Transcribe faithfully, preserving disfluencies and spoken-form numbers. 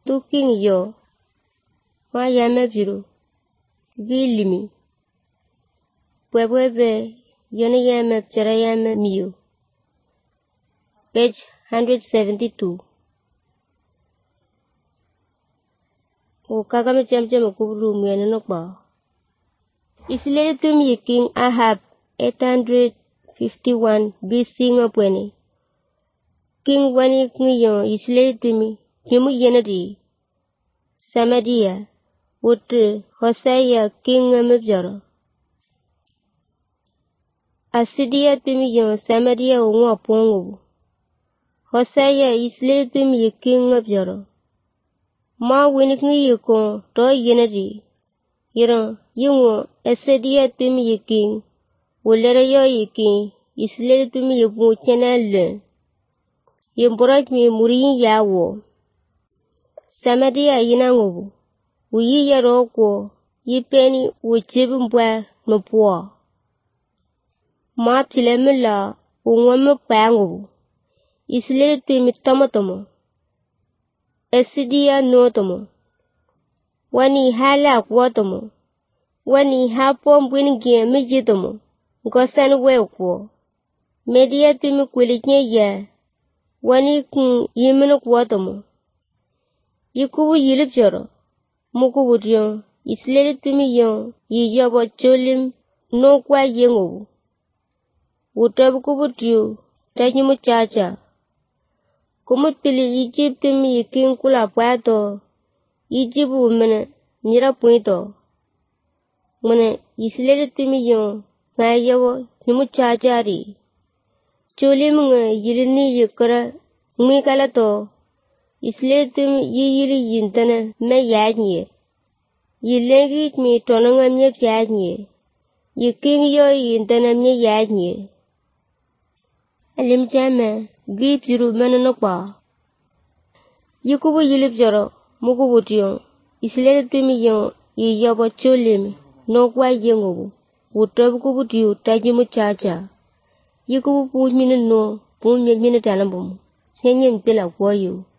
tuking yo ma yame biro gilimi bwebwebe yone yame pchara yame miyo. Page one seventy-two. O kagame chamche mkubru mwene nokba. Isile tumi King Ahab eight fifty-one B C ngapwene. King wani kunyo isile tumi yumu yenadi. Samaria wote Hosea King amebjara. Asidia tumi yon Samaria ungwa pongo. Hosea isile tumi King amebjara. Ma winik ngi ko to yenadi yira yungo esedia tumi yiking wolera yo yiking isle tumi yibu chenale yimboraj mi muri yawo Samaria yina ngobu uyi yaro ko yipeni uchibumbwa mopwa ma pilemela ungwame pango isle tumi tomotomo Esidia notomo. Wani hala kwatomo. Wani hapo mbwingie mijitomo. Ngosan wekwo. Media tumi kuliknye ya. Wani kun yimino kwatomo. Yikubu yilipjoro. Mukubu diyon. Isleli tumi yon. Yiyobo cholim. No kwa yengobu. Utabu kubu diyo. Tajimu chacha. Kumutpili Egypt mi King kula pato Egyptu mene nira puito mene Israel timi yon ngayawo nimu chachari choli munga yilini yikara ngikala to Israel timi yili yintana me yanye yilengi mi tonanga me yanye yiking yo yintana me yanye alim jame Gi piru mene nokpa. Yikubu yilip jaro, mukubu tiyon. Islele tumi yon, yiyobo cholim, nokwa yengobu. Utobu kubu tiyo, tajimu chacha. Yikubu puj mine no, puj mine tanambumu. Henye mpila kwa yu.